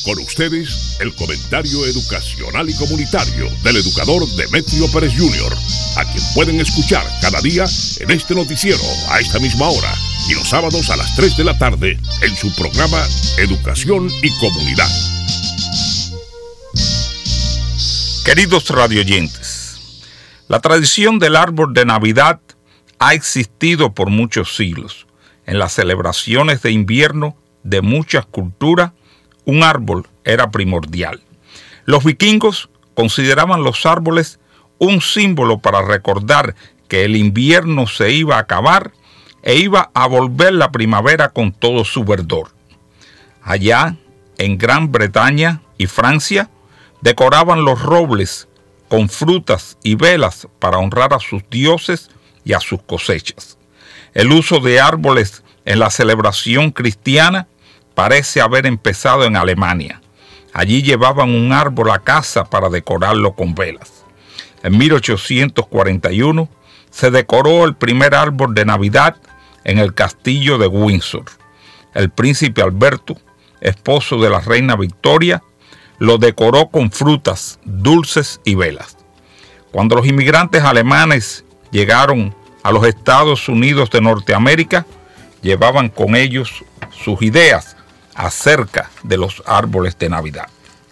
Con ustedes, el comentario educacional y comunitario del educador Demetrio Pérez Jr., a quien pueden escuchar cada día en este noticiero a esta misma hora y los sábados a las 3 de la tarde en su programa Educación y Comunidad. Queridos radioyentes, la tradición del árbol de Navidad ha existido por muchos siglos. En las celebraciones de invierno de muchas culturas, un árbol era primordial. Los vikingos consideraban los árboles un símbolo para recordar que el invierno se iba a acabar e iba a volver la primavera con todo su verdor. Allá, en Gran Bretaña y Francia, decoraban los robles con frutas y velas para honrar a sus dioses y a sus cosechas. El uso de árboles en la celebración cristiana parece haber empezado en Alemania. Allí llevaban un árbol a casa para decorarlo con velas. En 1841 se decoró el primer árbol de Navidad en el castillo de Windsor. El príncipe Alberto, esposo de la reina Victoria, lo decoró con frutas, dulces y velas. Cuando los inmigrantes alemanes llegaron a los Estados Unidos de Norteamérica, llevaban con ellos sus ideas acerca de los árboles de Navidad.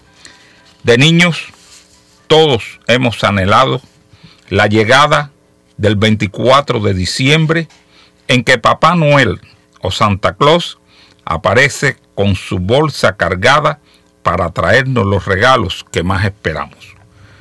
De niños, todos hemos anhelado la llegada del 24 de diciembre en que Papá Noel o Santa Claus aparece con su bolsa cargada para traernos los regalos que más esperamos.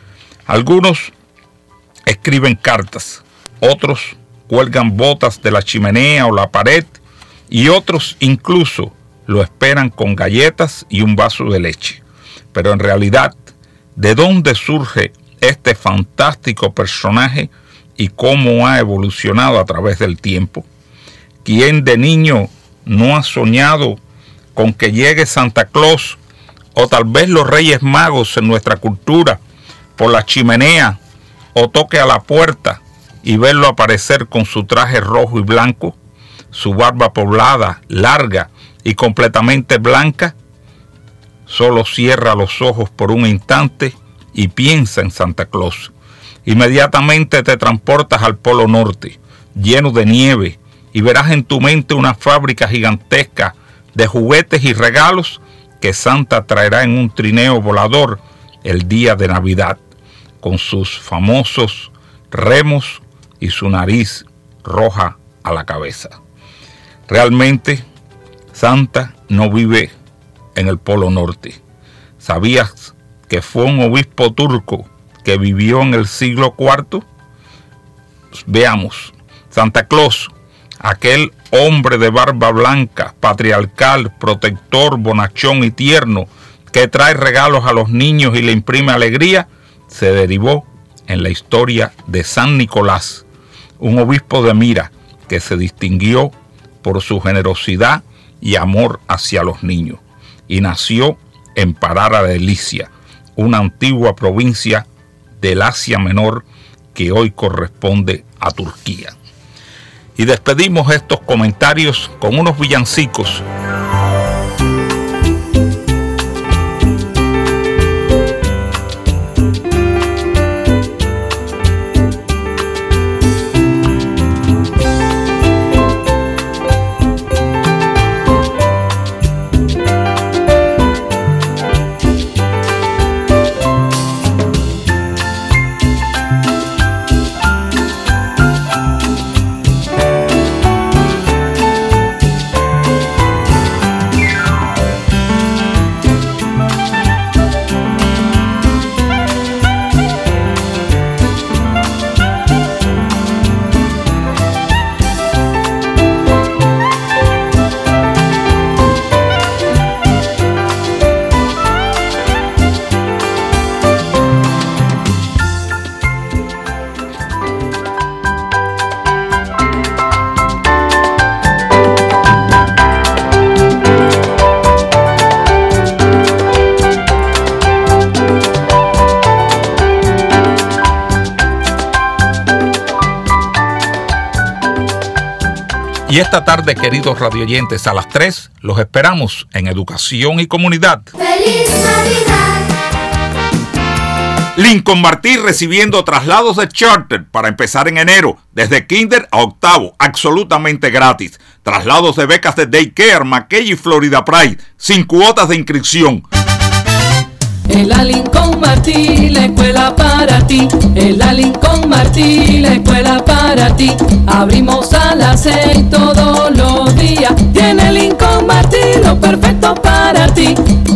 Algunos escriben cartas, otros cuelgan botas de la chimenea o la pared y otros incluso lo esperan con galletas y un vaso de leche. Pero en realidad, ¿de dónde surge este fantástico personaje y cómo ha evolucionado a través del tiempo? ¿Quién de niño no ha soñado con que llegue Santa Claus o tal vez los Reyes Magos en nuestra cultura por la chimenea o toque a la puerta y verlo aparecer con su traje rojo y blanco, su barba poblada, larga y completamente blanca? Solo cierra los ojos por un instante y piensa en Santa Claus. Inmediatamente te transportas al Polo Norte, lleno de nieve, y verás en tu mente una fábrica gigantesca de juguetes y regalos que Santa traerá en un trineo volador el día de Navidad, con sus famosos remos y su nariz roja a la cabeza. Realmente, Santa no vive en el Polo Norte. ¿Sabías que fue un obispo turco que vivió en el siglo IV? Veamos. Santa Claus, aquel hombre de barba blanca, patriarcal, protector, bonachón y tierno, que trae regalos a los niños y le imprime alegría, se derivó en la historia de San Nicolás, un obispo de Mira que se distinguió por su generosidad y amor hacia los niños, y nació en Parara de Licia, una antigua provincia del Asia Menor que hoy corresponde a Turquía. Y despedimos estos comentarios con unos villancicos. Y esta tarde, queridos radioyentes, a las 3 los esperamos en Educación y Comunidad. ¡Feliz Navidad! Lincoln Martí recibiendo traslados de charter para empezar en enero, desde kinder a octavo, absolutamente gratis. Traslados de becas de Daycare, McKay y Florida Pride, sin cuotas de inscripción. En la Lincoln Martí, la escuela para ti. En la Lincoln Martí, la escuela para ti. Abrimos a las 6 todos los días. Tiene Lincoln Martí lo perfecto para ti.